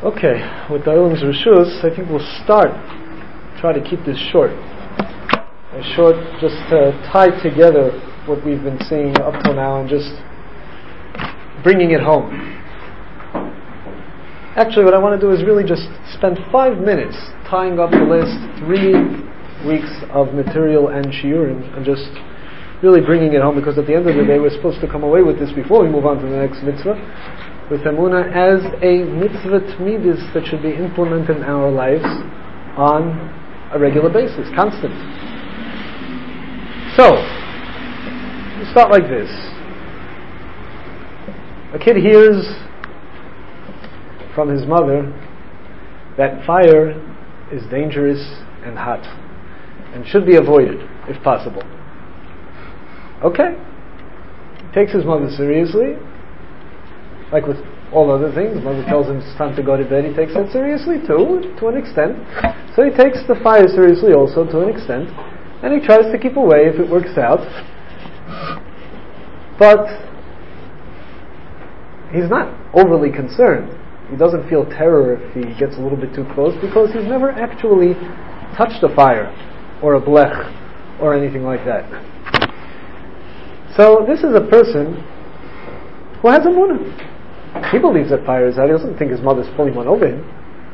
Okay, with the Olam's Rishus, I think we'll try to keep this short. Just to tie together what we've been seeing up till now and just bringing it home. Actually, what I want to do is really just spend 5 minutes tying up the last 3 weeks of material and shiurim and just really bringing it home, because at the end of the day we're supposed to come away with this before we move on to the next mitzvah, with Emunah as a mitzvah tmidis that should be implemented in our lives on a regular basis, constant. So, we start like this. A kid hears from his mother that fire is dangerous and hot and should be avoided if possible. Okay. He takes his mother seriously. Like with all other things, mother tells him it's time to go to bed, he takes it seriously too, to an extent. So he takes the fire seriously also to an extent, and he tries to keep away if it works out. But he's not overly concerned. He doesn't feel terror if he gets a little bit too close, because he's never actually touched a fire or a blech or anything like that. So this is a person who has emunah. He believes that fire is hot. He doesn't think his mother's pulling one over him.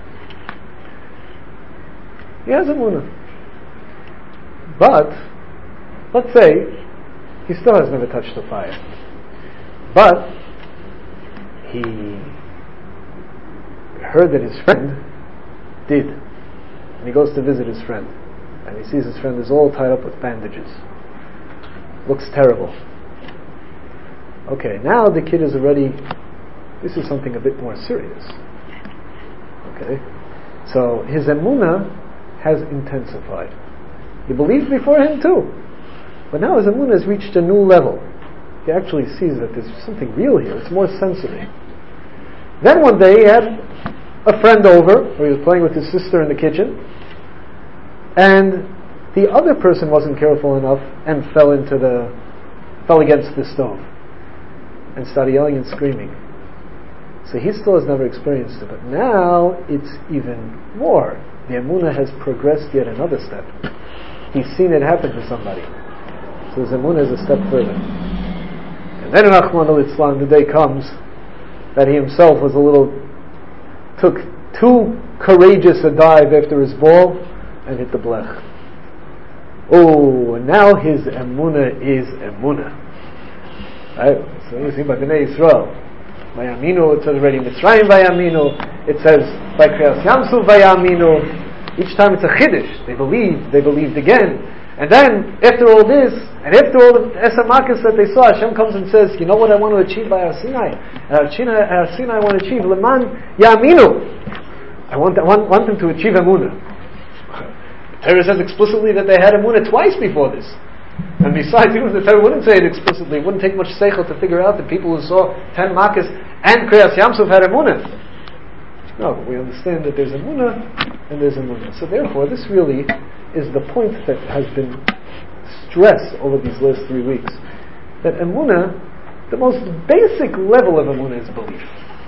He has emunah. But let's say he still has never touched the fire, but he heard that his friend did, and he goes to visit his friend, and he sees his friend is all tied up with bandages. Looks terrible. Okay, now the kid is already, this is something a bit more serious. Okay, so his emunah has intensified. He believed beforehand too, but now his emunah has reached a new level. He actually sees that there's something real here. It's more sensory. Then one day he had a friend over, or he was playing with his sister in the kitchen, and the other person wasn't careful enough and fell against the stove and started yelling and screaming. So he still has never experienced it, but now it's even more. The emunah has progressed yet another step. He's seen it happen to somebody. So his emunah is a step further. And then Rahman al-Islam, the day comes that he himself took too courageous a dive after his ball and hit the blech. Oh, and now his emunah is emunah. Right? So you see by Bnei Yisrael, Vayaminu, it says already Mitzrayim Vayaminu, it says by Kriyas Yamsuf Vayaminu. Each time it's a chiddush. They believed again. And then, after all this, and after all the Esamakas that they saw, Hashem comes and says, you know what I want to achieve by Har Sinai? Har Sinai I want to achieve Leman Yaminu. I want them to achieve emunah. The Torah says explicitly that they had emunah twice before this. And besides, even if the Torah wouldn't say it explicitly, it wouldn't take much seichel to figure out that people who saw 10 makas and Kriyas Yamsuf had emunah. No, but we understand that there's emunah and there's emunah. So therefore, this really is the point that has been stressed over these last 3 weeks. That emunah, the most basic level of emunah is belief.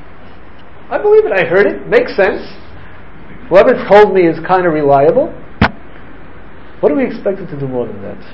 I believe it, I heard it, makes sense. Whoever told me is kind of reliable. What are we expected to do more than that?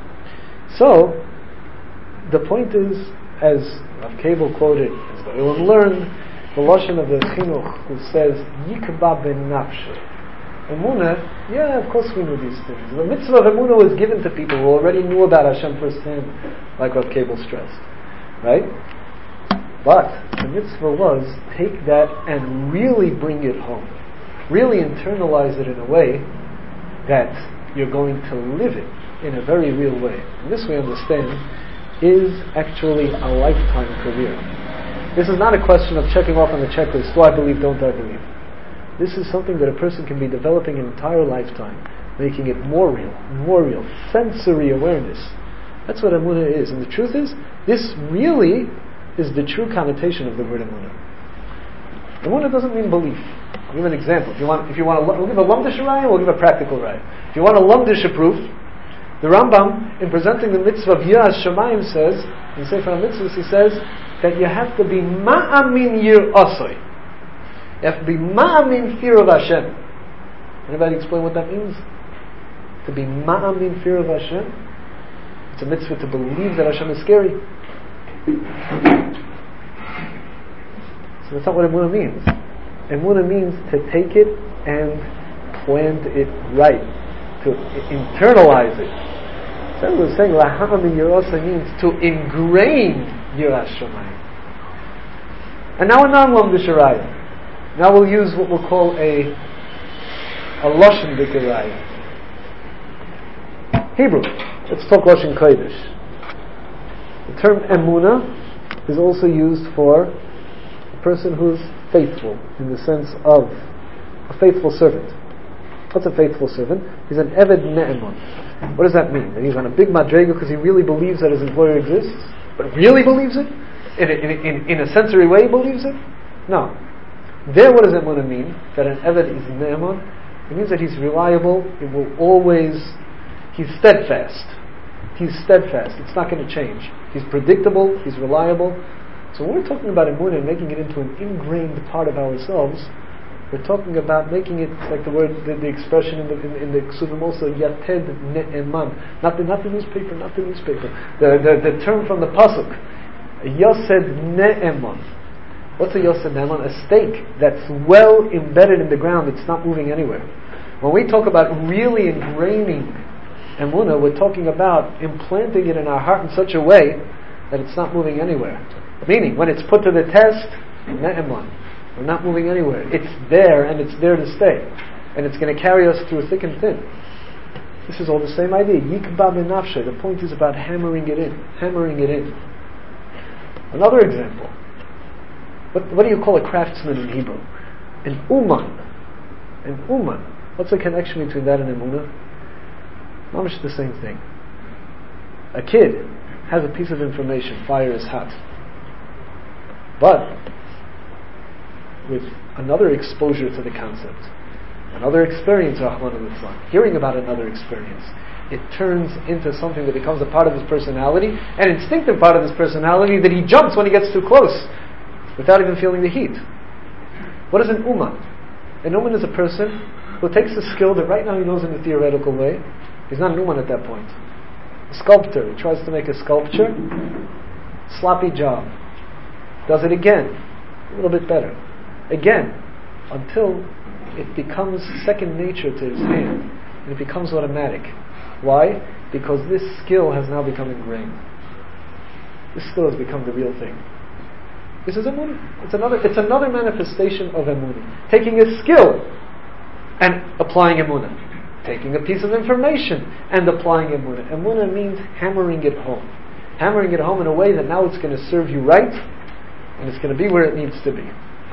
So, the point is, as Rav Cable quoted, as the Olam learned, the Lashon of the Chinuch, who says, Yikba ben nafshe. Emunah, yeah, of course we knew these things. The mitzvah of Emunah was given to people who already knew about Hashem firsthand, like Rav Cable stressed. Right? But the mitzvah was, take that and really bring it home. Really internalize it in a way that you're going to live it in a very real way. And this, we understand, is actually a lifetime career. This is not a question of checking off on the checklist, do I believe, don't I believe? This is something that a person can be developing an entire lifetime, making it more real, sensory awareness. That's what emunah is. And the truth is, this really is the true connotation of the word emunah. Emunah doesn't mean belief. I'll give an example. If you want, we'll give a lumdish raya, we'll give a practical raya. If you want a lumdish proof, the Rambam, in presenting the mitzvah of Yiras Shamayim, says, in Sefer HaMitzvahs, he says that you have to be ma'amin yir asoi. You have to be ma'amin fear of Hashem. Anybody explain what that means? To be ma'amin fear of Hashem? It's a mitzvah to believe that Hashem is scary. So that's not what emunah means. Emunah means to take it and plant it right, to internalize it. So we're saying laha'amin yirasa means to ingrain yiras shamayim. And now we're non-lom d'sharaya. Now we'll use what we'll call a lashon d'karaya. Hebrew. Let's talk lashon kodesh. The term emunah is also used for a person who's faithful, in the sense of a faithful servant. What's a faithful servant? He's an eved ne'eman. What does that mean? That he's on a big madrega because he really believes that his employer exists? But really believes it? In a sensory way he believes it? No. There, what does emunah mean? That an eved is ne'eman. It means that he's reliable. It will always... He's steadfast. He's steadfast. It's not going to change. He's predictable. He's reliable. So when we're talking about emunah and making it into an ingrained part of ourselves, we're talking about making it, like the word, the expression in the Ksuvim also, yated ne'eman. Not the newspaper, not the newspaper. The term from the pasuk, yosed ne'eman. What's a yosed ne'eman? A stake that's well embedded in the ground. It's not moving anywhere. When we talk about really ingraining emunah, we're talking about implanting it in our heart in such a way that it's not moving anywhere. Meaning, when it's put to the test, ne'eman, we're not moving anywhere. It's there, and it's there to stay. And it's going to carry us through thick and thin. This is all the same idea. Yikba b'nafshe. The point is about hammering it in. Hammering it in. Another example. What do you call a craftsman in Hebrew? An uman. An uman. What's the connection between that and emunah? Mamish the same thing. A kid has a piece of information. Fire is hot. But with another exposure to the concept, another experience, Rahman al-Islam, hearing about another experience, it turns into something that becomes a part of his personality, an instinctive part of his personality that he jumps when he gets too close without even feeling the heat. What is an uman? An uman is a person who takes a skill that right now he knows in a theoretical way. He's not an uman at that point. A sculptor, he tries to make a sculpture, sloppy job. Does it again, a little bit better. Again, until it becomes second nature to his hand, and it becomes automatic. Why? Because this skill has now become ingrained. This skill has become the real thing. This is emunah. It's another manifestation of emunah. Taking a skill and applying emunah. Taking a piece of information and applying emunah. Emunah means hammering it home. Hammering it home in a way that now it's going to serve you right, and it's going to be where it needs to be.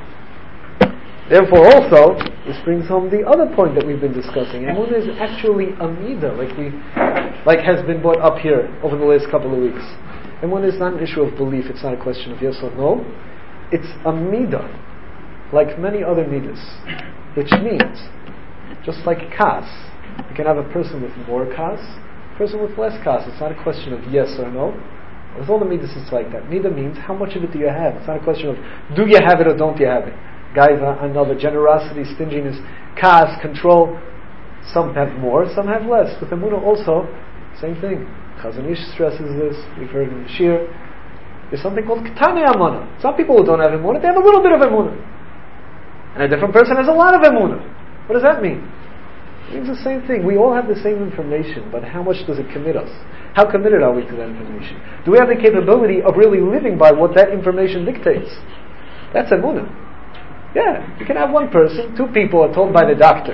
Therefore, also, this brings home the other point that we've been discussing. Emunah is actually a midah, like has been brought up here over the last couple of weeks. Emunah is not an issue of belief. It's not a question of yes or no. It's a midah, like many other midas, which means, just like kas, you can have a person with more kas, a person with less kas. It's not a question of yes or no. With all the midas, it's like that. Midah means how much of it do you have? It's not a question of do you have it or don't you have it. Gaiva, another, generosity, stinginess, kas, control. Some have more, some have less. With emunah also, same thing. Chazon Ish stresses this. We've heard in the Shir. There's something called Ketane Emunah. Some people who don't have emunah, they have a little bit of emunah. And a different person has a lot of emunah. What does that mean? It means the same thing. We all have the same information, but how much does it commit us? How committed are we to that information? Do we have the capability of really living by what that information dictates? That's emunah. Yeah, you can have one person. Two people are told by the doctor.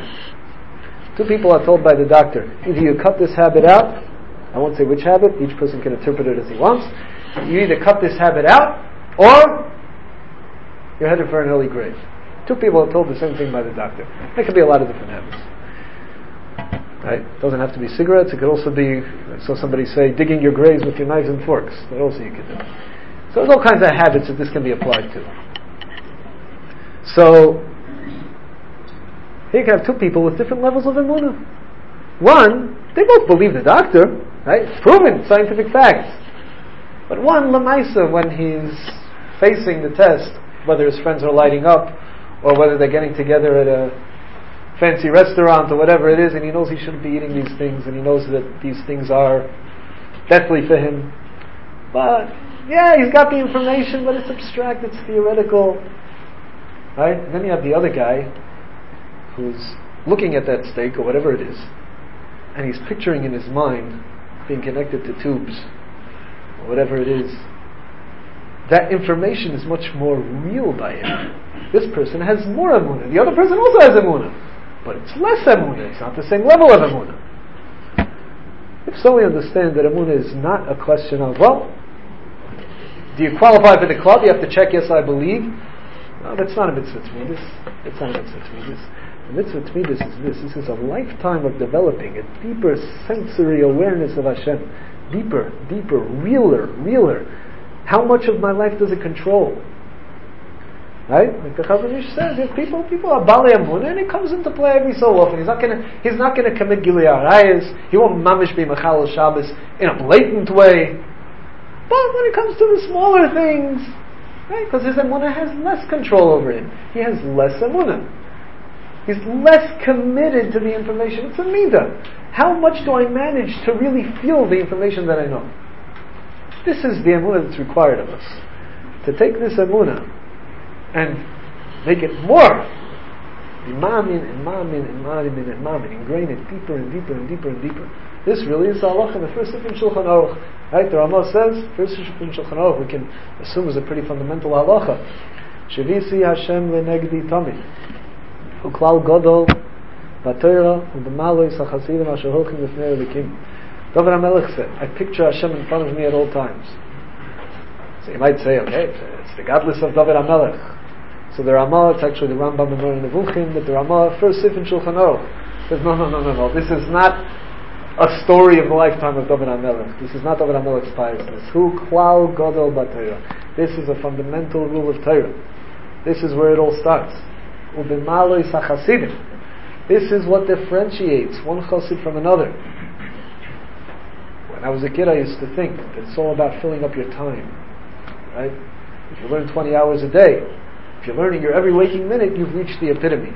Either you cut this habit out, I won't say which habit, each person can interpret it as he wants. You either cut this habit out, or you're headed for an early grave. Two people are told the same thing by the doctor. There could be a lot of different habits. Right? It doesn't have to be cigarettes. It could also be, I saw somebody say, digging your graves with your knives and forks. That also you could do. So there's all kinds of habits that this can be applied to. So, here you can have two people with different levels of emunah. One, they both believe the doctor, right? It's proven, scientific facts. But one, lamaisa, when he's facing the test, whether his friends are lighting up, or whether they're getting together at a fancy restaurant or whatever it is, and he knows he shouldn't be eating these things, and he knows that these things are deathly for him. But yeah, he's got the information, but it's abstract, it's theoretical. Right? And then you have the other guy who's looking at that steak or whatever it is, and he's picturing in his mind being connected to tubes or whatever it is. That information is much more real by him. This person has more emunah. The other person also has emunah, but it's less emunah. It's not the same level of emunah. If so, we understand that emunah is not a question of, well, do you qualify for the club? You have to check, yes, I believe. No, that's not a mitzvah t'midus. That's not a mitzvah t'midus. The mitzvah t'midus is this. This is a lifetime of developing a deeper sensory awareness of Hashem. Deeper, realer. How much of my life does it control? Right? Like the Chazon Ish says, if people are Baalei Emunah, and it comes into play every so often. He's not going to commit Gilui Arayos. He won't mamish be Mechalel Shabbos in a blatant way. But when it comes to the smaller things, right? Because his Emunah has less control over him. He has less Emunah. He's less committed to the information. It's a midah. How much do I manage to really feel the information that I know? This is the emunah that's required of us. To take this emunah and make it more. Imamin, ingrain it deeper and deeper. This really is the halacha in the first Sifrim Shulchan Aruch. Right? The Ramah says, first Sifrim Shulchan Aruch, we can assume is a pretty fundamental halacha. Shevisi Hashem lenegdi tamid. Uklal godol b'Torah u'b'maloi sachasidim asher holchim lifnei elikim. David HaMelech said, I picture Hashem in front of me at all times. So you might say, okay, it's the godless of David HaMelech. So the Ramah, it's actually the Rambam in Moreh Nevuchim, but the Ramah, first Sifrim Shulchan Aruch, says, no. This is not a story of the lifetime of David HaMelech. This is not David HaMelech's piousness. Hu klal godol b'Torah. This is a fundamental rule of Torah. This is where it all starts. U'b'maloi sachasidim. This is what differentiates one chassid from another. When I was a kid, I used to think that it's all about filling up your time. Right? If you learn 20 hours a day, if you're learning your every waking minute, you've reached the epitome.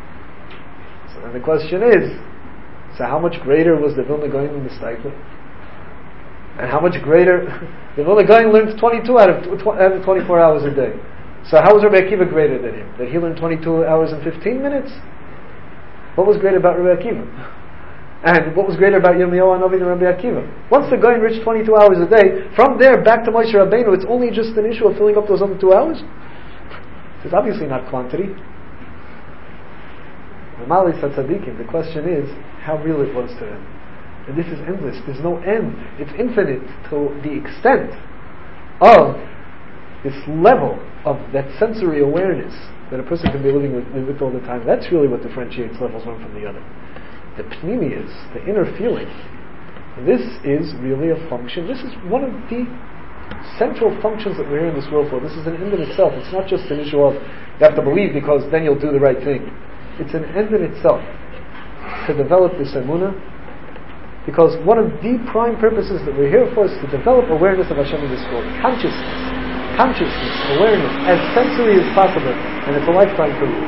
So then the question is, so how much greater was the Vilna Gaon than the Steipler? And how much greater? The Vilna Gaon learned 22 out of 24 hours a day. So how was Rabbi Akiva greater than him? That he learned 22 hours and 15 minutes? What was great about Rabbi Akiva? And what was greater about Yirmiyahu Hanavi than Rabbi Akiva? Once the Gaon reached 22 hours a day, from there back to Moshe Rabbeinu, it's only just an issue of filling up those other 2 hours? It's obviously not quantity. The question is how real it was to them. And this is endless. There's no end. It's infinite to the extent of this level of that sensory awareness that a person can be living with all the time. That's really what differentiates levels one from the other. The pnimius, the inner feeling, this is really a function. This is one of the central functions that we're here in this world for. This is an end in itself. It's not just an issue of you have to believe because then you'll do the right thing. It's an end in itself to develop this emunah, because one of the prime purposes that we're here for is to develop awareness of Hashem in this world. Consciousness, awareness, as sensory as possible, and it's a lifetime career.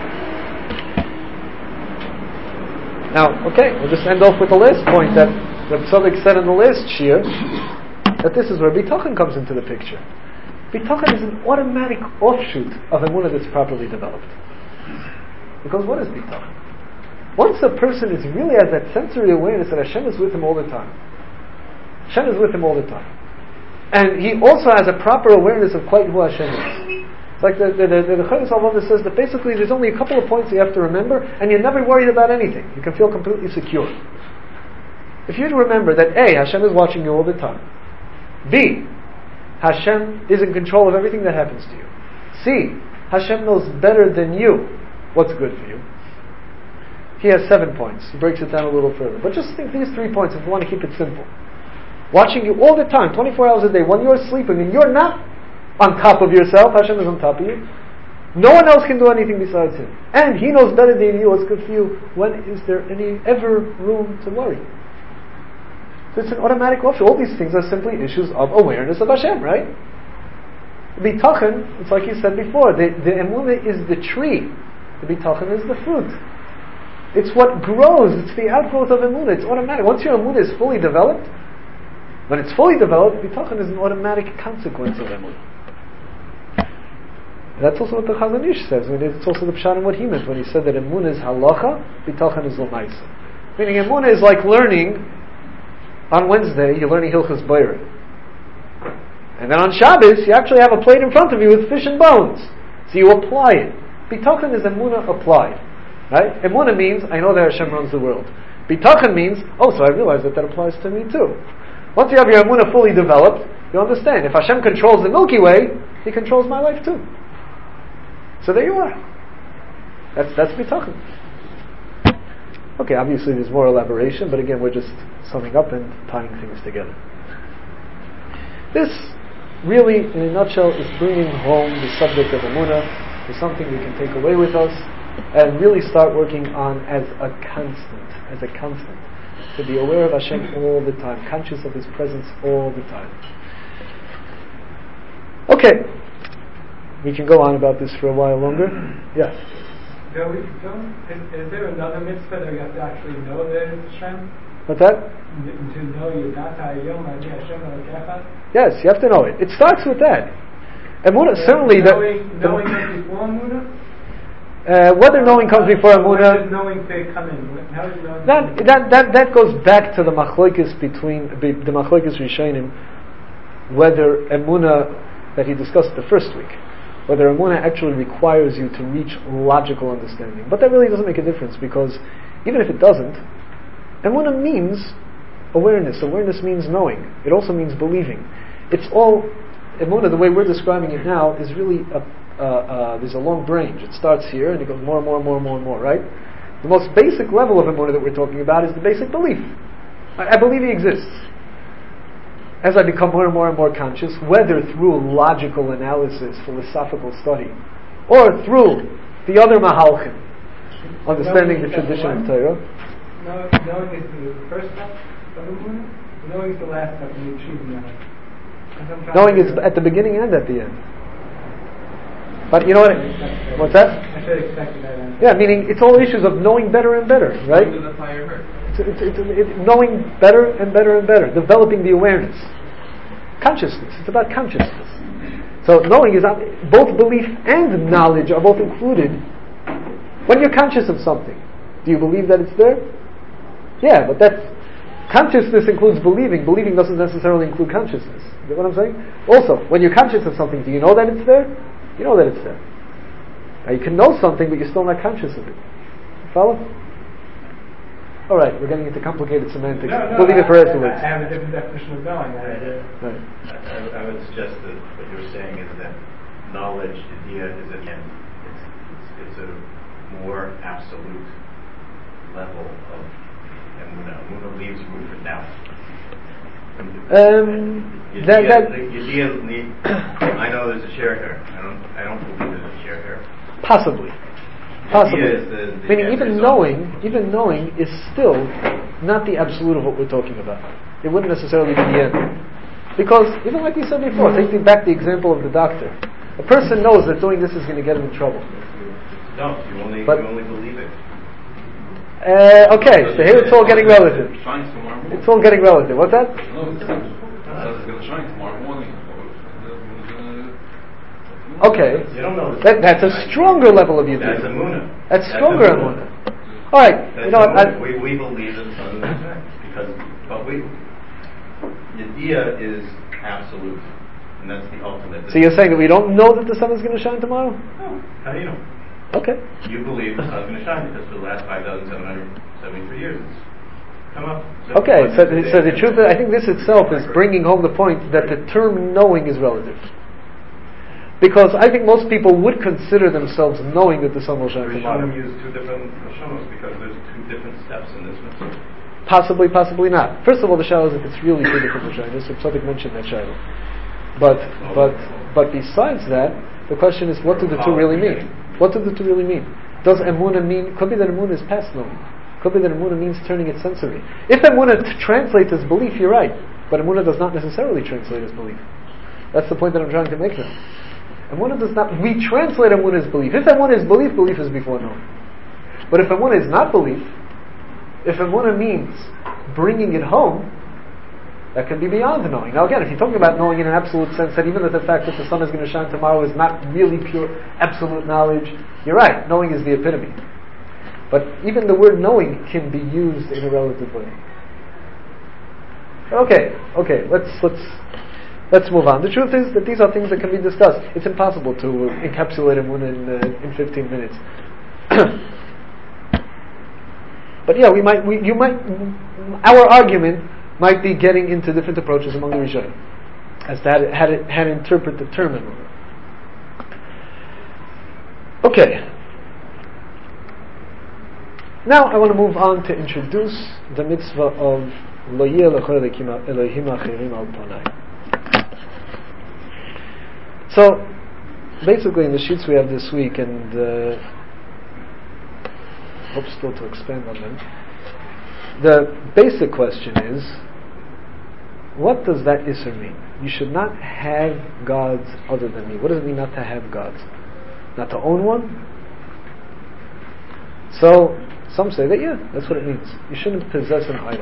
Now, okay, we'll just end off with the last point that Reb Tzadok said in the last shir, that this is where Bitachon comes into the picture. Bitachon is an automatic offshoot of emunah that's properly developed. Because what is Bitachon? Once a person is really has that sensory awareness that Hashem is with him all the time. Hashem is with him all the time. And he also has a proper awareness of quite who Hashem is. It's like the Chayos HaLvavah says that basically there's only a couple of points you have to remember, and you're never worried about anything. You can feel completely secure. If you remember that A, Hashem is watching you all the time. B, Hashem is in control of everything that happens to you. C, Hashem knows better than you what's good for you. He has 7 points. He breaks it down a little further. But just think these 3 points if you want to keep it simple. Watching you all the time, 24 hours a day, when you're sleeping and you're not on top of yourself, Hashem is on top of you. No one else can do anything besides Him. And He knows better than you what's good for you. When is there any ever room to worry? So it's an automatic offshoot. All these things are simply issues of awareness of Hashem, right? Bitachon, it's like you said before, the emunah is the tree. The bitachon is the fruit. It's what grows. It's the outgrowth of emunah. It's automatic. Once your emunah is fully developed, when it's fully developed, bitachon is an automatic consequence of emunah. That's also what the Chazon Ish says. I mean, it's also the pshat and what he meant when he said that emunah is halacha, bitachon is l'maisa. Meaning emunah is like learning on Wednesday, you're learning Hilchos Boyer. And then on Shabbos, you actually have a plate in front of you with fish and bones. So you apply it. Bitachon is emunah applied. Right? Emunah means, I know that Hashem runs the world. Bitachon means, oh, so I realize that applies to me too. Once you have your emunah fully developed, you understand, if Hashem controls the Milky Way, He controls my life too. So there you are. That's bitachon. Okay, obviously there's more elaboration, but again, we're just summing up and tying things together. This really, in a nutshell, is bringing home the subject of emunah. It's something we can take away with us and really start working on as a constant, to be aware of Hashem all the time, conscious of His presence all the time. Okay, we can go on about this for a while longer. Yeah. Is there another mitzvah that you have to actually know that it's Hashem? What's that? To know Yidata Yom Ani Hashem Elokecha? Yes, you have to know it. It starts with that. Emunah, certainly knowing comes before Emunah? Whether knowing comes before Emunah, when does knowing come in? How does knowing that goes back to the machlokes between the machlokes Rishonim, whether Emunah that he discussed the first week, whether Emunah actually requires you to reach logical understanding. But that really doesn't make a difference, because even if it doesn't, Emunah means awareness. Awareness means knowing. It also means believing. It's all Emunah, the way we're describing it now, is really there's a long range. It starts here and it goes more, right? The most basic level of Emunah that we're talking about is the basic belief. I believe He exists. As I become more and more conscious, whether through logical analysis, philosophical study, or through the other mahalchim, understanding the tradition of Torah. Knowing is the first step of Emunah. Knowing is the last step in achieving that. Knowing is at the beginning and at the end. But you know what? What's that? I should have expected that answer. Yeah, meaning it's all issues of knowing better and better, right? When does the fire hurt? It's knowing better and better and better, developing the awareness. Consciousness. It's about consciousness. So knowing is both belief and knowledge are both included. When you're conscious of something, do you believe that it's there? Yeah, but that's consciousness includes believing. Believing doesn't necessarily include consciousness. You get what I'm saying? Also, when you're conscious of something, do you know that it's there? You know that it's there. Now you can know something, but you're still not conscious of it. Follow? All right, we're getting into complicated semantics. We'll leave it for afterwards. I have a different definition of knowing. Right. I would suggest that what you're saying is that knowledge, idea, is again, it's a more absolute level of emunah. Emunah leaves room for doubt. I know there's a chair here. I don't believe there's a chair here. Possibly. Meaning even knowing is still not the absolute of what we're talking about. It wouldn't necessarily be the end. Because, even like we said before, taking back the example of the doctor, a person knows that doing this is going to get him in trouble. No, you only believe it. Okay, so here it's all getting relative. It's all getting relative. What's that? It's going to shine tomorrow morning. Okay, you don't know that's a stronger level of Yiddish. That's emunah. That's stronger emunah. All right, that's you know what? We believe in the sun because, but Yediyah is absolute, and that's the ultimate. So you're saying that we don't know that the sun is going to shine tomorrow? No. How do you know? Okay. You believe the sun's going to shine because for the last 5,773 years it's come up. Okay, so the truth is, I think this itself is bringing home the point that the term knowing is relative. Because I think most people would consider themselves knowing that the sun will shine tomorrow. The Rishonim use two different Rishonos because there's two different steps in this mitzvah. Possibly not. First of all, the shadow is if it's really two different Rishonos. So Tzaddik mentioned that shadow. But besides that, the question is, what do the two really mean? What do the two really mean? Does emunah mean? Could be that emunah is past knowing. Could be that emunah means turning it sensory. If emunah translates as belief, you're right. But emunah does not necessarily translate as belief. That's the point that I'm trying to make now. Emunah does not, we translate emunah as belief. If emunah is belief, belief is before knowing. But if emunah is not belief, if emunah means bringing it home, that can be beyond knowing. Now again, if you're talking about knowing in an absolute sense, that even the fact that the sun is going to shine tomorrow is not really pure, absolute knowledge, you're right, knowing is the epitome. But even the word knowing can be used in a relative way. Okay, let's move on. The truth is that these are things that can be discussed. It's impossible to encapsulate them in 15 minutes. But yeah, our argument might be getting into different approaches among the Rishonim as to how to interpret the term emunah. Okay. Now I want to move on to introduce the mitzvah of Lo Yeh L'Chol Elohim Acherim Al Panai. So, basically in the sheets we have this week, and hope still to expand on them, the basic question is, what does that Isser mean? You should not have gods other than me. What does it mean not to have gods? Not to own one? So, some say that, yeah, that's what it means. You shouldn't possess an idol.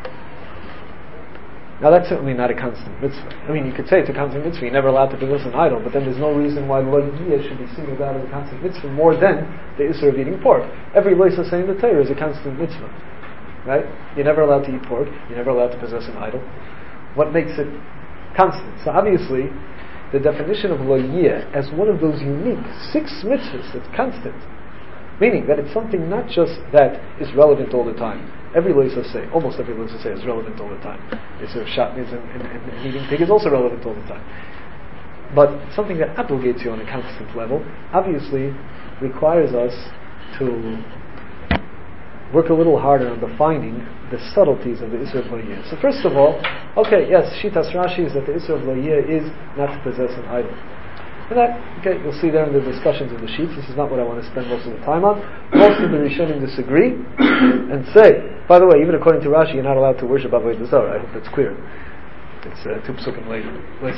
Now that's certainly not a constant mitzvah. I mean, you could say it's a constant mitzvah, you're never allowed to possess an idol, but then there's no reason why Lo Yeh should be singled out as a constant mitzvah more than the Isser of eating pork. Every loisa saying the Torah is a constant mitzvah. Right? You're never allowed to eat pork, you're never allowed to possess an idol. What makes it constant? So obviously, the definition of Lo Yeh as one of those unique 6 mitzvahs that's constant, meaning that it's something not just that is relevant all the time. Every loisa say, almost every loisa say is relevant all the time. It's a shatnez and eating pig is also relevant all the time. But something that obligates you on a constant level obviously requires us to work a little harder on defining the subtleties of the Isser of Lo Yeh. So first of all, okay, yes, Shitas Rashi is that the Isser of Lo Yeh is not to possess an idol. And that, okay, you'll see there in the discussions in the sheets, this is not what I want to spend most of the time on. Most of the Rishonim disagree and say, by the way, even according to Rashi, you're not allowed to worship Avodah Zarah. I hope that's clear. It's 2 psukim later.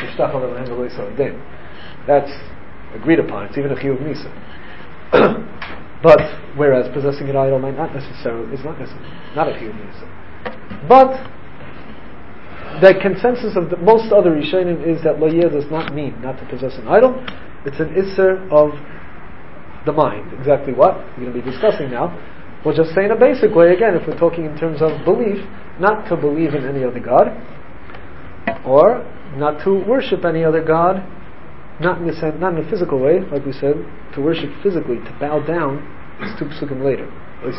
That's agreed upon. It's even a chiyuv misa. But whereas possessing an idol might not necessarily is not a chiyuv misa. But the consensus of most other Rishonim is that Lo Yeh does not mean not to possess an idol. It's an Isser of the mind. Exactly what we're going to be discussing now. We'll just say in a basic way, again, if we're talking in terms of belief, not to believe in any other God, or not to worship any other God, not in a physical way, like we said, to worship physically, to bow down, is 2 psukim later.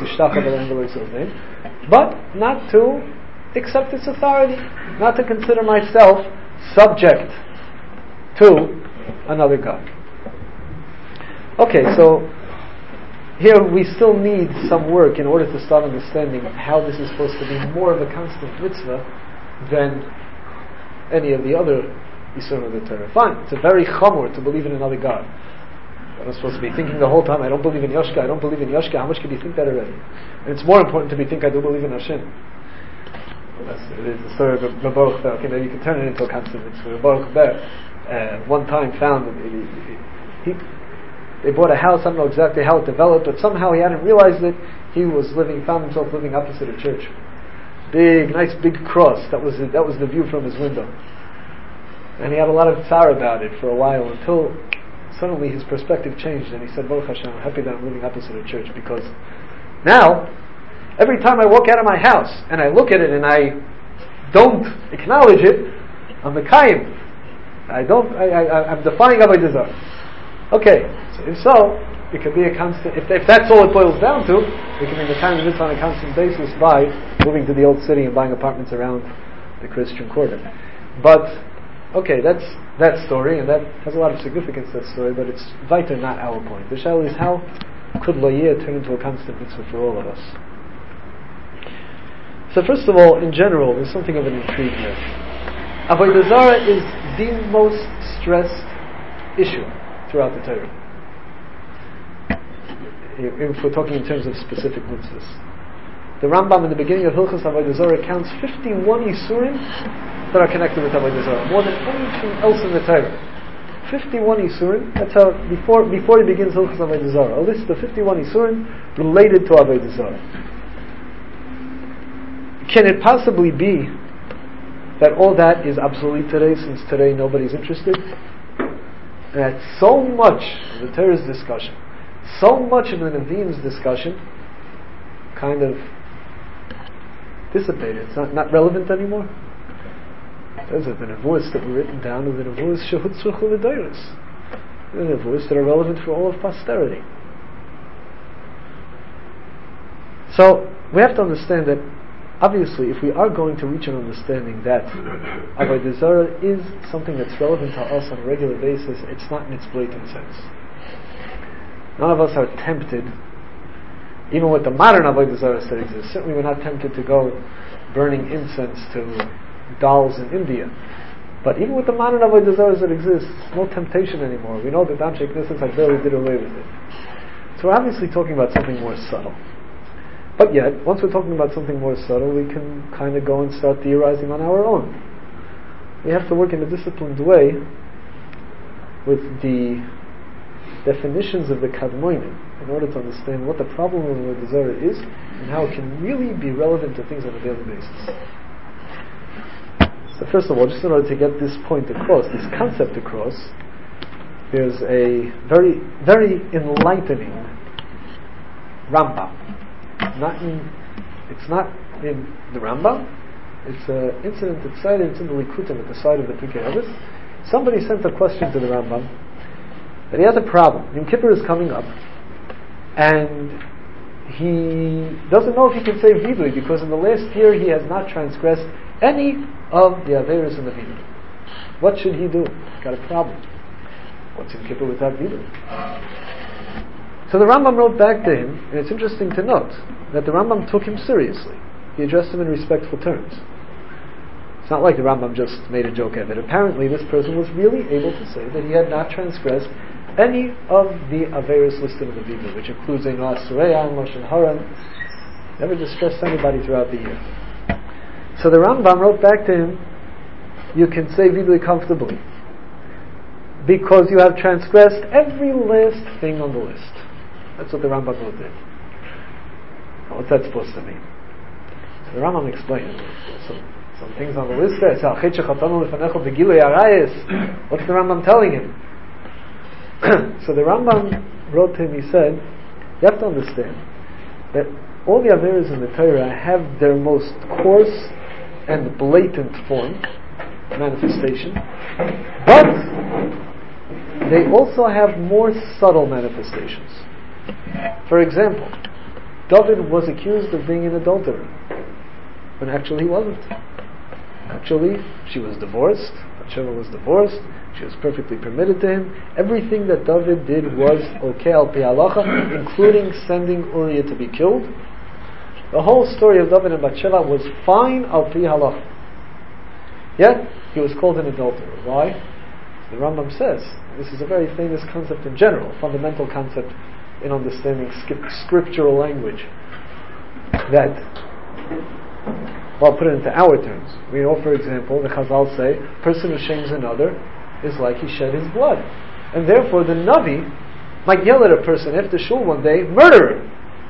But not to accept its authority, not to consider myself subject to another God. Okay, so here we still need some work in order to start understanding how this is supposed to be more of a constant mitzvah than any of the other Yisurim of the Torah. Fine, it's a very chamor to believe in another God. I'm supposed to be thinking the whole time, I don't believe in Yoshka, I don't believe in Yoshka. How much can you think that already? And it's more important to be think I do believe in Hashem. It is the story of Baruch Ber. Okay, now you can turn it into a constant mitzvah. Baruch Ber one time found that they bought a house. I don't know exactly how it developed, but somehow he hadn't realized it. He found himself living opposite a church. Nice big cross. That was the view from his window. And he had a lot of tsar about it for a while until suddenly his perspective changed, and he said, Baruch Hashem, I'm happy that I'm living opposite a church, because now every time I walk out of my house and I look at it and I don't acknowledge it, I'm Mekayim. I'm defying Avodah Zarah. Okay, so it can be a constant. If that's all it boils down to, it can be Mekayim mitzvah on a constant basis by moving to the old city and buying apartments around the Christian quarter. But okay, that's that story, and that has a lot of significance, that story, but it's weiter not our point. The shell is, how could Lo Yeh turn into a constant mitzvah for all of us? So first of all, in general, there's something of an intrigue here. Avodah Zarah is the most stressed issue throughout the Torah. If we're talking in terms of specific mitzvahs. The Rambam in the beginning of Hilchos Avodah Zarah counts 51 Yisurim that are connected with Avodah Zarah, more than anything else in the Torah. 51 Isurim. That's how, before he begins Hilchos Avodah Zarah, a list of 51 Isurim related to Avodah Zarah. Can it possibly be that all that is obsolete today, since today nobody's interested? And that so much of the Torah's discussion, so much of the Nevi'im's discussion, kind of dissipated. It's not relevant anymore. Those are the Nevuos that were written down, and the Nevuos shehutzruchu l'doros. The Nevuos that are relevant for all of posterity. So we have to understand that, obviously, if we are going to reach an understanding that Avodah Zarah is something that's relevant to us on a regular basis, it's not in its blatant sense. None of us are tempted, even with the modern Avodah Zarah that exists. Certainly we're not tempted to go burning incense to dolls in India. But even with the modern Avodah Zarah that exists, no temptation anymore. We know that Anshe Knesset barely did away with it. So we're obviously talking about something more subtle. But yet, once we're talking about something more subtle, we can kind of go and start theorizing on our own. We have to work in a disciplined way with the definitions of the Kadmonim in order to understand what the problem of Avodah Zarah is and how it can really be relevant to things on a daily basis. So first of all, just in order to get this point across, this concept across, there's a very, very enlightening Rambam. It's not in the Rambam. It's an incident that's cited. It's in the Likutim at the side of the Pirkei Avos. Somebody sent a question to the Rambam that he has a problem. Yom Kippur is coming up, and he doesn't know if he can say Vidui because in the last year he has not transgressed any of the Averos in the Vidui. What should he do? He's got a problem. What's Yom Kippur without Vidui? So the Rambam wrote back to him, and it's interesting to note that the Rambam took him seriously. He addressed him in respectful terms. It's not like the Rambam just made a joke of it. Apparently this person was really able to say that he had not transgressed any of the Averos listed in the Vidui, which includes Eino Asureya and Lashon Hara. Never distressed anybody throughout the year. So the Rambam wrote back to him, you can say Vidui comfortably, because you have transgressed every last thing on the list. That's what the Rambam wrote there. Now, what's that supposed to mean? So the Rambam explained some things on the list there. What's the Rambam telling him? So the Rambam wrote to him, he said, you have to understand that all the Averos in the Torah have their most coarse and blatant form, manifestation, but they also have more subtle manifestations. For example, David was accused of being an adulterer, when actually he wasn't. Actually, she was divorced, Bathsheba was divorced, she was perfectly permitted to him. Everything that David did was okay al pi halacha, including sending Uriah to be killed. The whole story of David and Bathsheba was fine al pi halacha. Yet, he was called an adulterer. Why? The Rambam says, this is a very famous concept in general, fundamental concept in understanding scriptural language, that, well, I'll put it into our terms. We know, for example, the Chazal say, a person who shames another is like he shed his blood. And therefore the Navi might yell at a person after shul one day, murderer!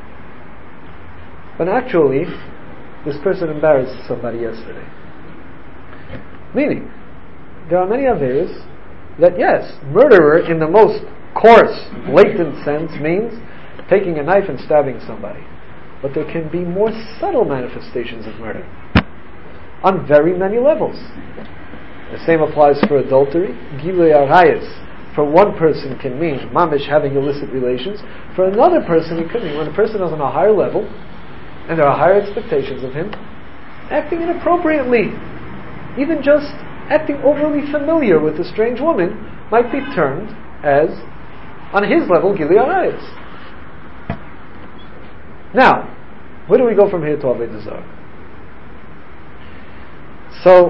But actually, this person embarrassed somebody yesterday. Meaning, there are many Averos that, yes, murderer in the most coarse, blatant sense means taking a knife and stabbing somebody. But there can be more subtle manifestations of murder on very many levels. The same applies for adultery. Gilui arayos, for one person can mean mamish, having illicit relations. For another person it could mean when a person is on a higher level and there are higher expectations of him, acting inappropriately, even just acting overly familiar with a strange woman might be termed as, on his level, Gilui arayos. Now, where do we go from here to Avodah Zarah? So,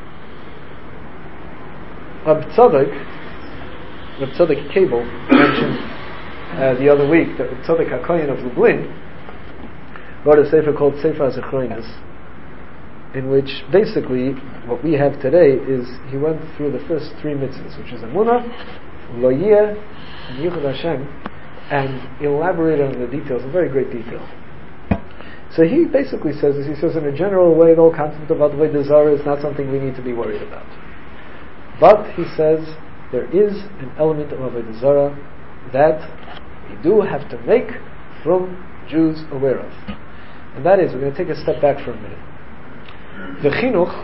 Reb Tzadok Cable mentioned the other week that Reb Tzadok HaKohen of Lublin wrote a sefer called Sefer HaZichronos, in which basically what we have today is he went through the first three mitzvahs, which is Emunah, Lo Yeh, and Yichud Hashem, and elaborated on the details in very great detail. So he basically says this. He says in a general way, the whole concept of Avodah Zarah is not something we need to be worried about. But he says there is an element of Avodah Zarah that we do have to make from Jews aware of. And that is, we're going to take a step back for a minute. The Chinuch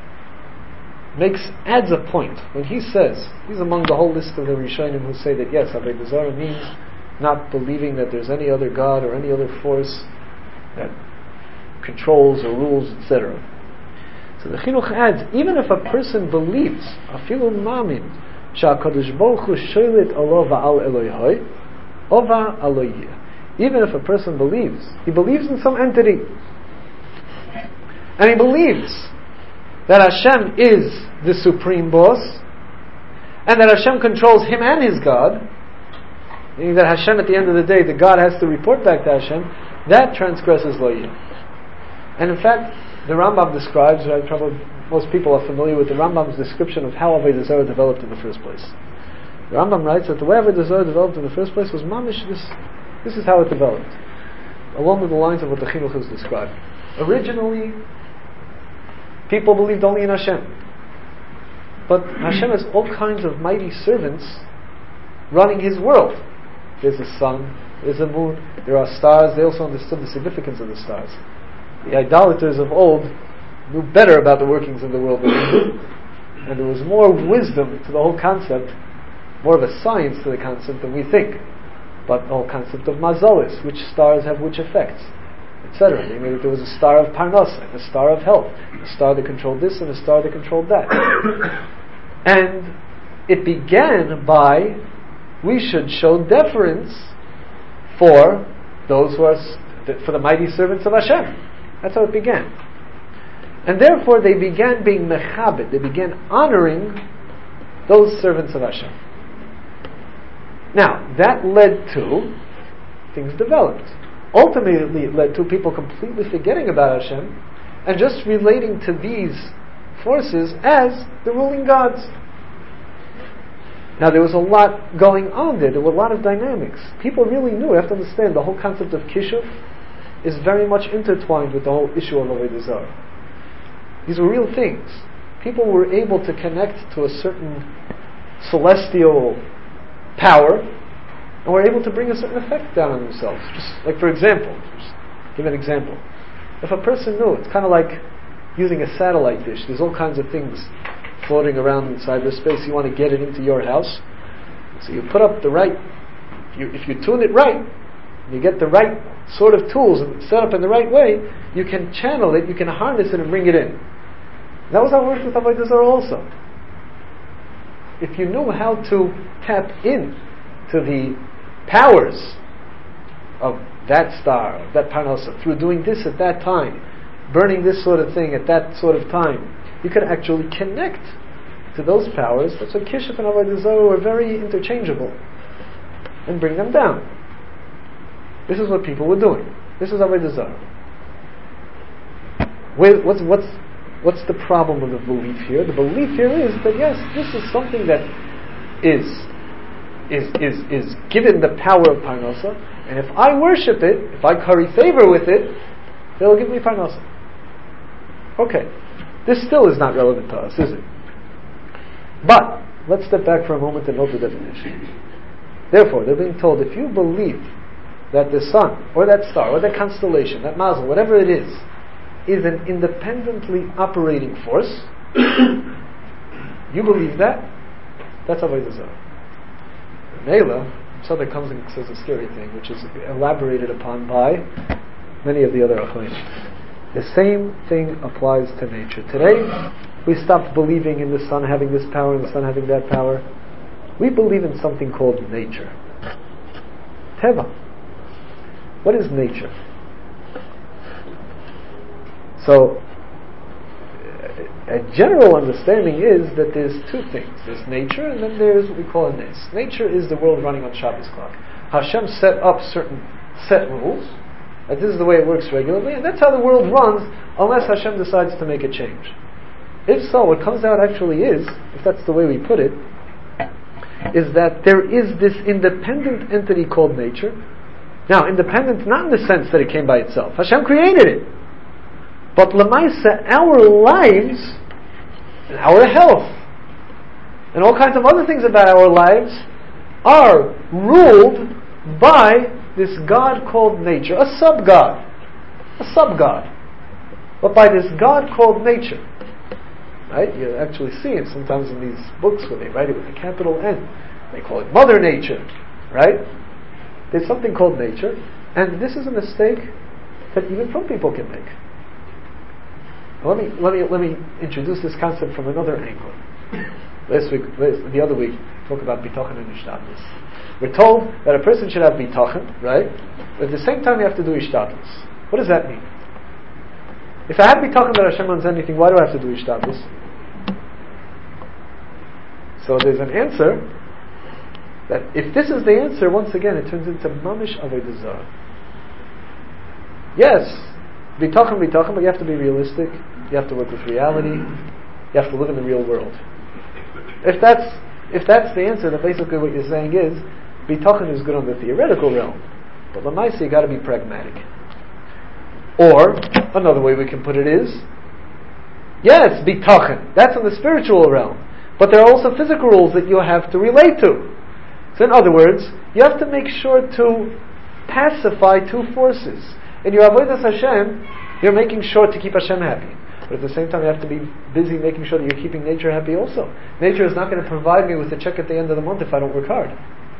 adds a point when he says, he's among the whole list of the Rishonim who say that yes, Avodah Zarah means not believing that there's any other God or any other force that controls or rules, etc. So the Chinuch adds, even if a person believes, afilu mamin, sha'akadosh baruch hu sholit alo va'al Elohai, ova aloyeh. Even if a person believes, he believes in some entity, and he believes that Hashem is the supreme boss, and that Hashem controls him and his God, meaning that Hashem, at the end of the day, the God has to report back to Hashem, that transgresses Lo Yeh. And in fact, the Rambam describes, probably most people are familiar with the Rambam's description of how Avodah Zarah developed in the first place. The Rambam writes that the way Avodah Zarah developed in the first place was mamish, this is how it developed, along with the lines of what the Chinuch has described. Originally, people believed only in Hashem. But Hashem has all kinds of mighty servants running His world. There's a sun, there's a moon, there are stars. They also understood the significance of the stars. The idolaters of old knew better about the workings of the world than we do. And there was more wisdom to the whole concept, more of a science to the concept than we think. But the whole concept of mazalis, which stars have which effects, etc. They knew that there was a star of parnasa, and a star of health, a star that controlled this and a star that controlled that. And it began by, we should show deference for those who are, for the mighty servants of Hashem. That's how it began. And therefore they began being mechabed, they began honoring those servants of Hashem. Now, that led to, things developed. Ultimately, it led to people completely forgetting about Hashem and just relating to these forces as the ruling gods. Now, there was a lot going on there. There were a lot of dynamics. People really knew. You have to understand, the whole concept of Kishuf is very much intertwined with the whole issue of Avodah Zarah. These were real things. People were able to connect to a certain celestial power, and were able to bring a certain effect down on themselves. Just like, for example, just give an example. If a person knew, it's kind of like using a satellite dish. There's all kinds of things floating around in cyberspace. You want to get it into your house, so you put up the right. If you tune it right, and you get the right sort of tools and set up in the right way, you can channel it, you can harness it, and bring it in. And that was how it worked with Avodah Zarah also. If you knew how to tap in to the powers of that star, of that parnasa, through doing this at that time, burning this sort of thing at that sort of time, you could actually connect to those powers. That's why Kishuf and Avodah Zarah were very interchangeable, and bring them down. This is what people were doing. This is Avodah Zarah. What's the problem with the belief here? The belief here is that yes, this is something that is given the power of parnasa, and if I worship it, if I curry favor with it, they'll give me parnasa. Okay, this still is not relevant to us, is it? But let's step back for a moment and note the definition. Therefore, they're being told, if you believe that the sun, or that star, or that constellation, that mazel, whatever it is an independently operating force, you believe that, that's Avodah Zarah. Mela, so that comes and says a scary thing, which is elaborated upon by many of the other Achronim. The same thing applies to nature. Today, we stopped believing in the sun having this power and the sun having that power. We believe in something called nature. Teva. What is nature? So, a general understanding is that there's two things. There's nature, and then there's what we call a nes. Nature is the world running on Shabbos clock. Hashem set up certain set rules, That this is the way it works regularly, and that's how the world runs, unless Hashem decides to make a change. If so, what comes out actually is, if that's the way we put it, is that there is this independent entity called nature. Now, independent not in the sense that it came by itself. Hashem created it. But Lamaisa, our lives, and our health, and all kinds of other things about our lives are ruled by this God called nature, a sub-God. But by this God called nature. Right? You actually see it sometimes in these books where they write it with a capital N. They call it Mother Nature. Right? There's something called nature, and this is a mistake that even from people can make. Let me introduce this concept from another angle. The other week, talk about bitachon and ishtadlus. We're told that a person should have bitachon, right? But at the same time, you have to do ishtadlus. What does that mean? If I have bitachon that Hashem runs anything, why do I have to do ishtadlus? So there's an answer that if this is the answer, once again, it turns into mamish avodah zarah. Yes, bitachon, but you have to be realistic. You have to work with reality. You have to live in the real world. If that's the answer, then basically what you're saying is bitachon is good on the theoretical realm, but l'maaseh you got to be pragmatic. Or another way we can put it is, yes, bitachon, that's in the spiritual realm, but there are also physical rules that you have to relate to. So in other words, you have to make sure to pacify two forces. In your avodas Hashem, you're making sure to keep Hashem happy. But at the same time, you have to be busy making sure that you're keeping nature happy also. Nature is not going to provide me with a check at the end of the month if I don't work hard.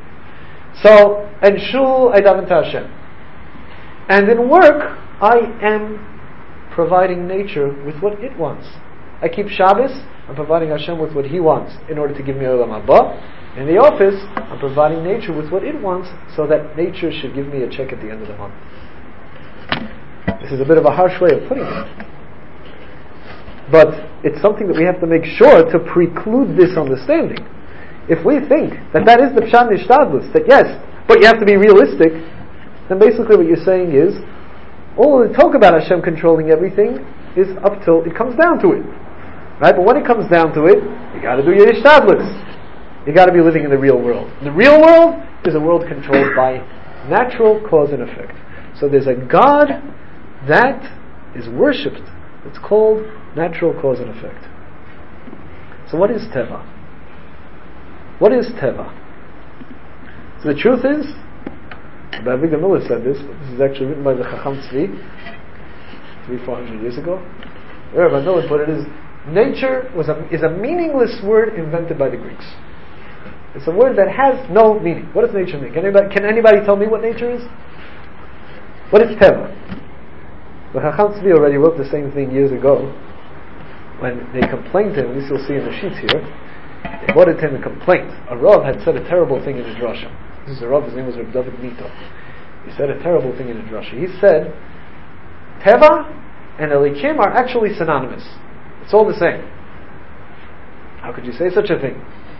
So, and shul, I daven to Hashem. And in work, I am providing nature with what it wants. I keep Shabbos, I'm providing Hashem with what He wants in order to give me Olam Haba. In the office, I'm providing nature with what it wants so that nature should give me a check at the end of the month. This is a bit of a harsh way of putting it. But it's something that we have to make sure to preclude this understanding. If we think that is the Pshat Nishtadlus, that yes, but you have to be realistic, then basically what you're saying is, all the talk about Hashem controlling everything is up till it comes down to it. Right? But when it comes down to it, you got to do your Nishtadlus. You got to be living in the real world. The real world is a world controlled by natural cause and effect. So there's a God that is worshipped. It's called natural cause and effect. So what is Teva? What is Teva? So the truth is, Rabbi Avigdor Miller said this, but this is actually written by the Chacham Tzvi 300-400 years ago. Rabbi Miller put it is, nature is a meaningless word invented by the Greeks. It's a word that has no meaning. What does nature mean? Can anybody tell me what nature is? What is Teva? The Chacham Tzvi already wrote the same thing years ago when they complained to him. This you'll see in the sheets here. They brought it to him a complaint. A Rav had said a terrible thing in a drasha. This is a Rav, his name was Rav David Mito. He said a terrible thing in a drasha. He said, Teva and Elikim are actually synonymous. It's all the same. How could you say such a thing?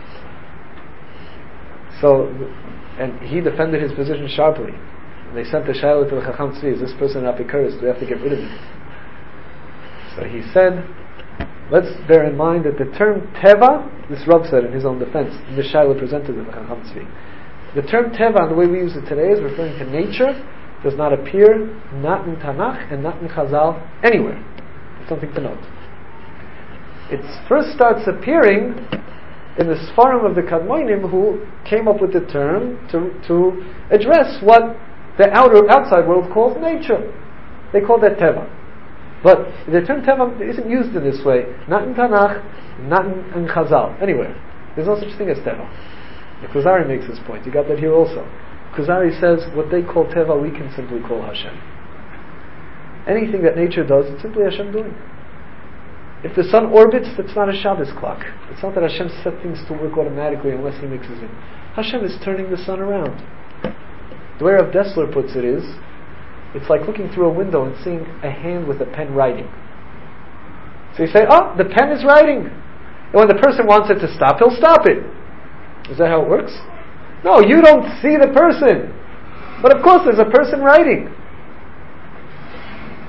So, and he defended his position sharply. And they sent the Shiloh to the Chacham Tzvi, is this person an Apikoros? Do we have to get rid of him? So he said, let's bear in mind that the term Teva, this Rav said in his own defense, the Shiloh presented to the Chacham Tzvi, the term Teva, and the way we use it today, is referring to nature, does not appear not in Tanakh and not in Chazal anywhere. It's something to note. It first starts appearing in the Sfarim of the Kadmonim, who came up with the term to address what the outside world calls nature. They call that Teva. But the term Teva isn't used in this way. Not in Tanakh, not in Chazal, anywhere. There's no such thing as Teva. The Kuzari makes this point. You got that here also. Kuzari says what they call Teva, we can simply call Hashem. Anything that nature does, it's simply Hashem doing. If the sun orbits, that's not a Shabbos clock. It's not that Hashem set things to work automatically unless He mixes in. Hashem is turning the sun around. The way Rav Dessler puts it is, it's like looking through a window and seeing a hand with a pen writing. So you say, oh, the pen is writing. And when the person wants it to stop, he'll stop it. Is that how it works? No, you don't see the person. But of course there's a person writing.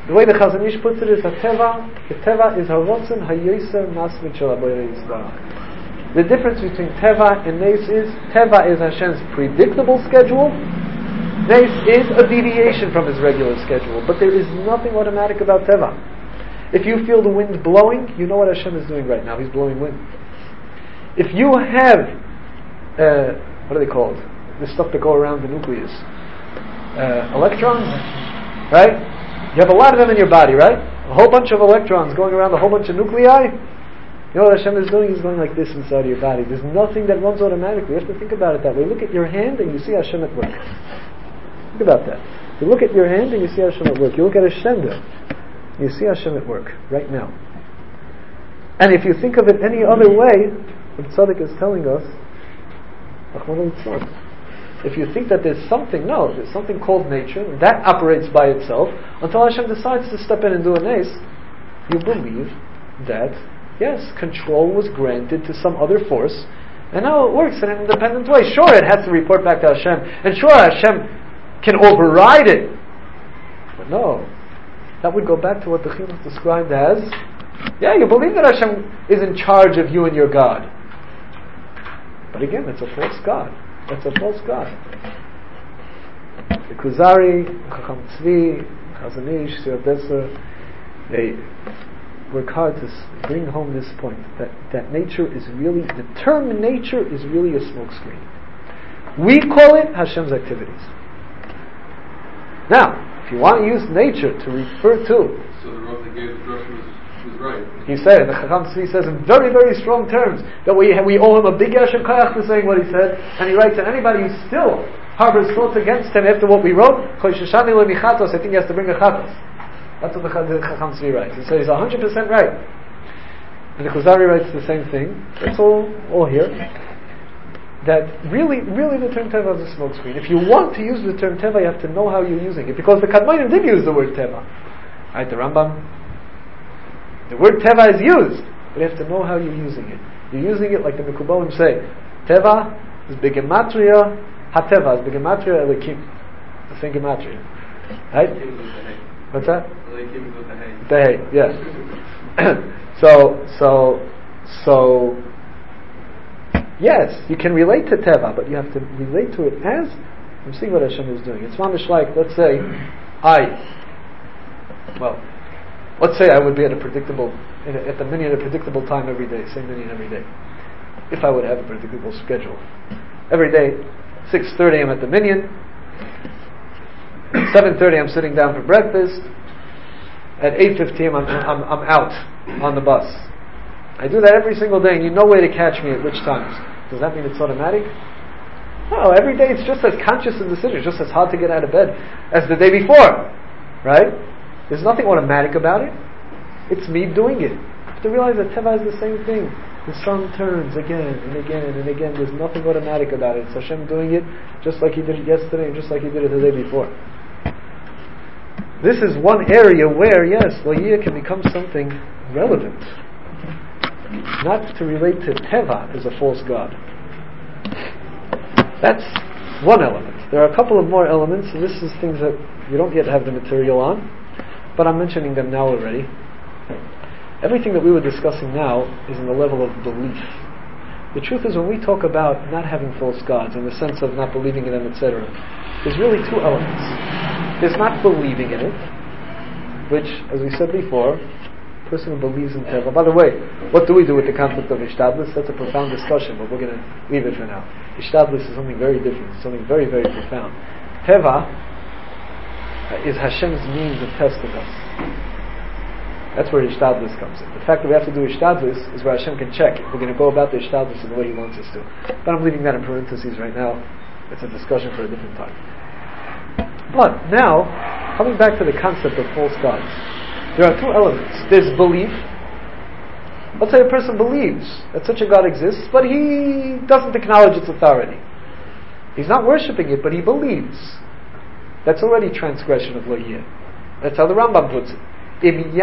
The way the Chazon Ish puts it is the Teva is Harotzen Hayoser Masmid Shel HaBorei Yisbarach. The difference between Teva and Nes is Teva is Hashem's predictable schedule. Nes is a deviation from His regular schedule. But there is nothing automatic about Teva. If you feel the wind blowing, you know what Hashem is doing right now. He's blowing wind. If you have what are they called? This stuff that go around the nucleus. Electrons, right? You have a lot of them in your body, right? A whole bunch of electrons going around a whole bunch of nuclei. You know what Hashem is doing? He's going like this inside of your body. There's nothing that runs automatically. You have to think about it that way. Look at your hand and you see Hashem at work. Think about that. You look at your hand and you see Hashem at work. You look at a shender, you see Hashem at work right now. And if you think of it any other way, what Tzaddik is telling us, if you think that there's something called nature that operates by itself until Hashem decides to step in and do a nes. You believe that yes, control was granted to some other force, and now it works in an independent way. Sure, it has to report back to Hashem, and sure, Hashem can override it, but no, that would go back to what the Chinuch described as, yeah, you believe that Hashem is in charge of you and your God, but again, it's a false God. That's a false God. The Kuzari, Chacham Tzvi, Chazon Ish, Sirah Dessler, they work hard to bring home this point that nature is really, the term nature is really a smokescreen. We call it Hashem's activities. Now, if you want to use nature to refer to, so the Rav that gave the drush was right. He said, the Chacham Tzvi says in very, very strong terms that we owe him a big Yashem Kayach for saying what he said, and he writes that anybody who still harbors thoughts against him after what we wrote, I think he has to bring a chatos. That's what the Chacham Tzvi writes. He says he's 100% right. And the Kuzari writes the same thing. It's all here. That really the term Teva is a smokescreen. If you want to use the term Teva, you have to know how you're using it. Because the Kadmonim did use the word Teva. Right, the Rambam. The word Teva is used, but you have to know how you're using it. You're using it like the Mekubalim say. Teva is begematria, HaTeva is begematria Elikim. The same gematria. Right? What's that? The hay, yes. So, yes, you can relate to Teva, but you have to relate to it as I'm seeing what Hashem is doing. It's mamish like, let's say, let's say I would be at the minyan at a predictable time every day, same minyan every day. If I would have a predictable schedule. Every day, 6:30 I'm at the minyan, 7:30 I'm sitting down for breakfast, at 8:15 I'm out on the bus. I do that every single day, and you know where to catch me at which times. Does that mean it's automatic? No, every day it's just as conscious a decision, just as hard to get out of bed as the day before. Right? There's nothing automatic about it. It's me doing it. You have to realize that Teva is the same thing. The sun turns again and again and again. There's nothing automatic about it. It's Hashem doing it just like He did it yesterday and just like He did it the day before. This is one area where, yes, Lo'yeh can become something relevant. Not to relate to Teva as a false God. That's one element. There are a couple of more elements, and this is things that you don't yet have the material on, but I'm mentioning them now already. Everything that we were discussing now is in the level of belief. The truth is, when we talk about not having false gods, in the sense of not believing in them, etc., there's really two elements. There's not believing in it, which, as we said before, a person who believes in Teva. By the way, what do we do with the concept of Ishtadlis? That's a profound discussion, but we're going to leave it for now. Ishtadlis is something very different, something very, very profound. Teva is Hashem's means of testing us. That's where Ishtadlis comes in. The fact that we have to do Ishtadlis is where Hashem can check if we're going to go about the Ishtadlis in the way He wants us to. But I'm leaving that in parentheses right now. It's a discussion for a different time. But now, coming back to the concept of false gods, there are two elements. There's belief. Let's say a person believes that such a God exists, but he doesn't acknowledge its authority. He's not worshipping it, but he believes. That's already transgression of Lo'yeh. That's how the Rambam puts it. If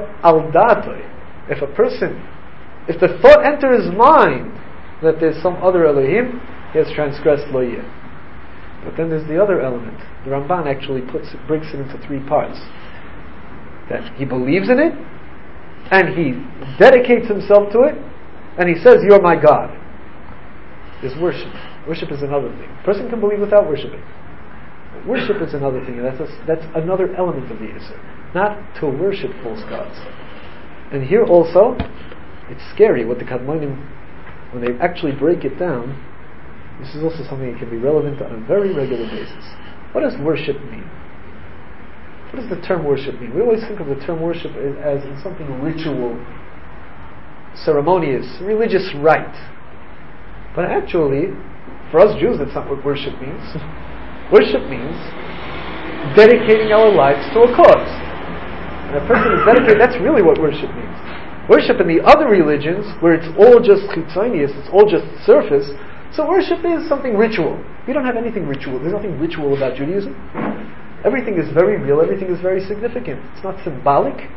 the thought enters his mind that there's some other Elohim, he has transgressed Lo'yeh. But then there's the other element. The Ramban actually breaks it into three parts. that he believes in it, and he dedicates himself to it, and he says, "You're my God," is worship. Worship is another thing. A person can believe without worshiping. Worship is another thing. That's another element of the Yisur. Not to worship false gods. And here also, it's scary what the Kadmonim, when they actually break it down, this is also something that can be relevant on a very regular basis. What does worship mean? What does the term worship mean? We always think of the term worship as something ritual, ceremonious, religious rite. But actually, for us Jews, that's not what worship means. Worship means dedicating our lives to a cause. And a person is dedicated, that's really what worship means. Worship in the other religions, where it's all just chitzonius, it's all just surface, so worship is something ritual. We don't have anything ritual. There's nothing ritual about Judaism. Everything is very real, everything is very significant. It's not symbolic.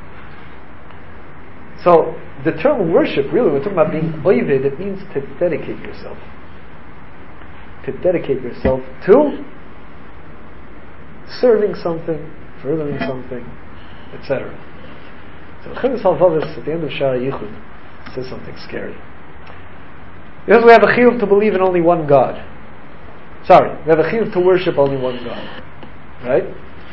So, the term worship, really, we're talking about being oived, it means to dedicate yourself. To dedicate yourself to serving something, furthering something, etc. So Chilus Halvavis at the end of Shara Yichud says something scary. Because we have a chiyuv to believe in only one God. Sorry, we have a chiyuv to worship only one God. Right?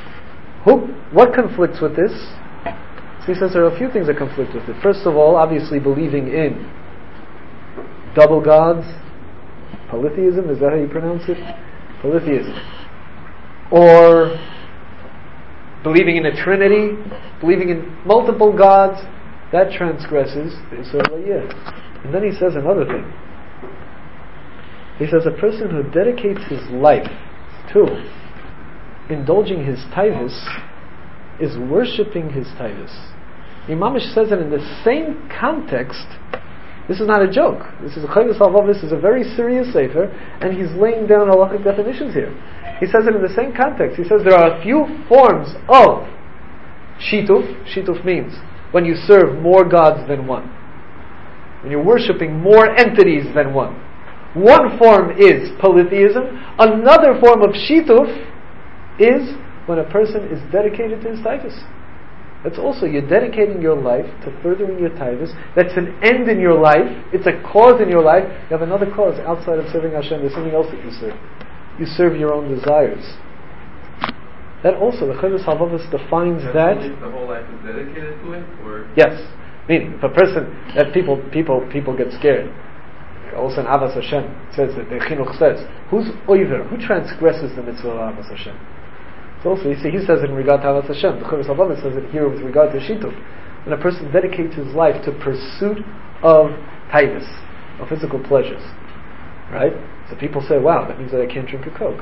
What conflicts with this? So he says there are a few things that conflict with it. First of all, obviously believing in double gods, polytheism, is that how you pronounce it? Polytheism. Or believing in a trinity, believing in multiple gods, that transgresses the Yisur L'Yeh. And then he says another thing. He says a person who dedicates his life to indulging his taivus is worshipping his taivus. Imamish says that in the same context. This is not a joke. This is a Chayvus Halvav, this is a very serious sefer, and he's laying down halachic definitions here. He says it in the same context. He says there are a few forms of shituf. Shituf means when you serve more gods than one. When you're worshipping more entities than one. One form is polytheism. Another form of shituf is when a person is dedicated to his taivus. That's also, you're dedicating your life to furthering your taivus. That's an end in your life. It's a cause in your life. You have another cause outside of serving Hashem. There's something else that you serve. You serve your own desires. That also, the Chilus Halvavis defines that. The whole life is dedicated to it, or yes, meaning if a person that people get scared. Also in Avas Hashem says that the Chinuch says, who's oiver? Who transgresses the mitzvah of Avas Hashem? So also, you see, he says it in regard to Avas Hashem. The Chilus Halvavis says it here with regard to Shituf. When a person dedicates his life to pursuit of taivus, of physical pleasures, right? So people say, wow, that means that I can't drink a Coke.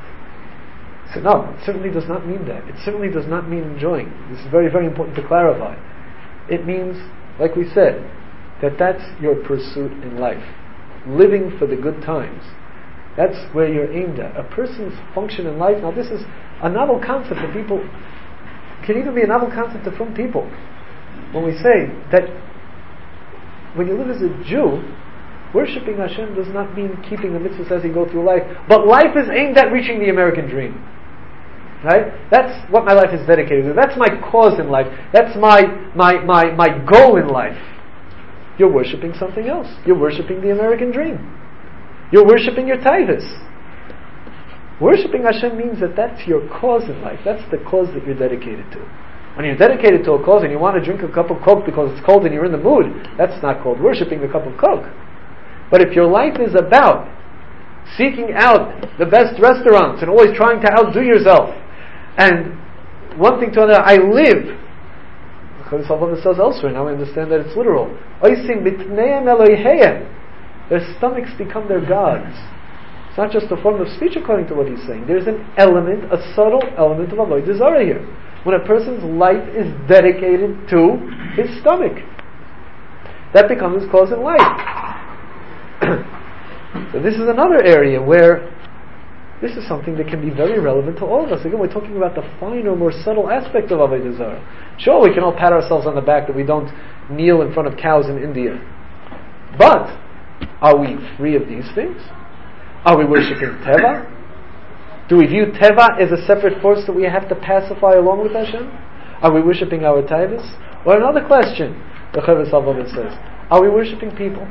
So no, it certainly does not mean that. It certainly does not mean enjoying. This is very, very important to clarify. It means, like we said, that's your pursuit in life. Living for the good times. That's where you're aimed at. A person's function in life, now this is a novel concept that people, can even be a novel concept to from people. When we say that when you live as a Jew, worshipping Hashem does not mean keeping the mitzvahs as you go through life, but life is aimed at reaching the American dream. Right? That's what my life is dedicated to. That's my cause in life. That's my goal in life. You're worshipping something else. You're worshipping the American dream. You're worshipping your taivus. Worshipping Hashem means that's your cause in life. That's the cause that you're dedicated to. When you're dedicated to a cause and you want to drink a cup of Coke because it's cold and you're in the mood, that's not called worshipping the cup of Coke. But if your life is about seeking out the best restaurants and always trying to outdo yourself, and one thing to another, I live, Chilus Halvavis says elsewhere, now I understand that it's literal. Their stomachs become their gods. It's not just a form of speech according to what he's saying. There's an element, a subtle element of avodah zarah here. When a person's life is dedicated to his stomach, that becomes his cause in life. So this is another area where this is something that can be very relevant to all of us. Again, we're talking about the finer, more subtle aspect of avodah zarah. Sure, we can all pat ourselves on the back that we don't kneel in front of cows in India. But, are we free of these things? Are we worshipping Teva? Do we view Teva as a separate force that we have to pacify along with Hashem? Are we worshipping our taivas? Or another question, the Chovos HaLevavos says, are we worshipping people?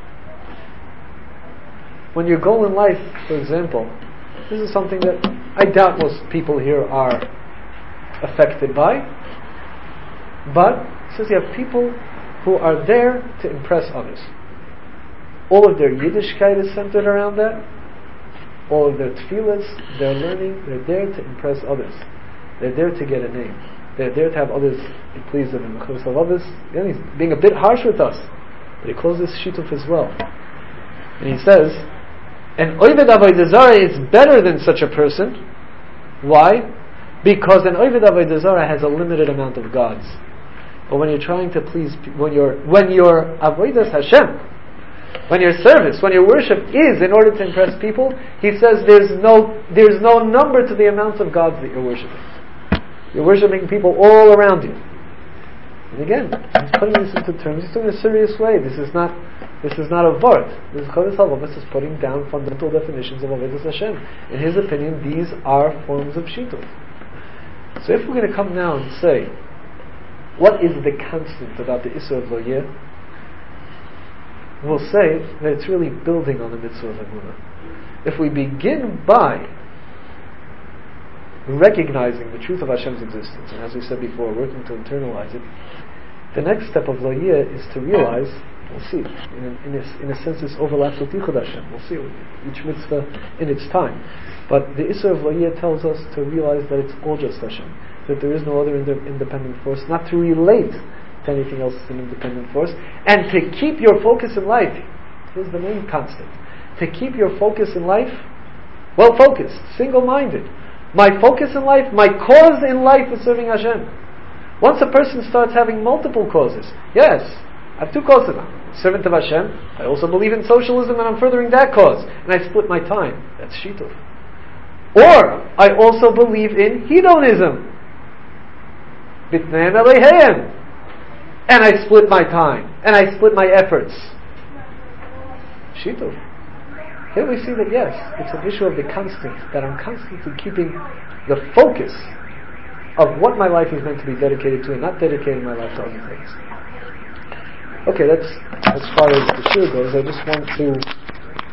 When your goal in life, for example, this is something that I doubt most people here are affected by, but it says you have people who are there to impress others. All of their Yiddishkeit is centered around that. All of their tefillas, their learning, they're there to impress others. They're there to get a name. They're there to have others be pleased with them. Chovos HaLevavos, he's being a bit harsh with us, but he calls this shituf as well. And he says, an Oved Avodah Zarah is better than such a person. Why? Because an Oved Avodah Zarah has a limited amount of gods. But when you're trying to please, when your avodas Hashem, when your service, when your worship is in order to impress people, he says there's no number to the amount of gods that you're worshiping. You're worshiping people all around you. And again, he's putting this into terms. He's doing it in a serious way. This is not a vort. This is Chovos HaLevavos is putting down fundamental definitions of avodas Hashem. In his opinion, these are forms of shituf. So if we're going to come now and say, what is the constant about the Isur of Lo Yeh? We'll say that it's really building on the mitzvah of Emunah. If we begin by recognizing the truth of Hashem's existence, and as we said before, working to internalize it, the next step of Lo Yeh is to realize, we'll see, in a sense this overlaps with Yichud Hashem, we'll see, each mitzvah in its time. But the Isur of Lo Yeh tells us to realize that it's all just Hashem, that there is no other independent force, not to relate to anything else as an independent force, and to keep your focus in life. Here's the main constant. To keep your focus in life well focused, single-minded. My focus in life, my cause in life is serving Hashem. Once a person starts having multiple causes, yes, I have two causes. I'm a servant of Hashem, I also believe in socialism and I'm furthering that cause, and I split my time. That's shituf. Or, I also believe in hedonism. Bitneim Eleiheim. And I split my time. And I split my efforts. Shituf. Here we see that yes, it's an issue of the constant, that I'm constantly keeping the focus of what my life is meant to be dedicated to and not dedicating my life to other things. Okay, that's as far as the shir goes. I just want to